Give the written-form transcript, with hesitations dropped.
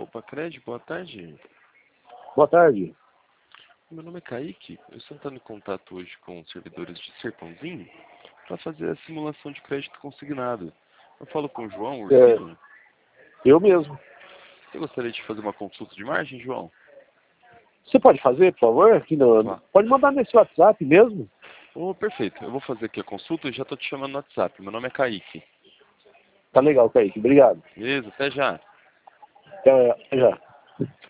Pacred, boa tarde. Boa tarde. Meu nome é Kaique. Eu estou entrando em contato hoje com os servidores de Sertãozinho para fazer a simulação de crédito consignado. Eu falo com o João Ursino. Eu mesmo. Você gostaria de fazer uma consulta de margem, João? Você pode fazer, por favor? Aqui Claro. pode mandar nesse WhatsApp mesmo? Oh, perfeito. Eu vou fazer aqui a consulta e já estou te chamando no WhatsApp. Meu nome é Kaique. Tá legal, Kaique. Obrigado. Beleza, até já. Até já.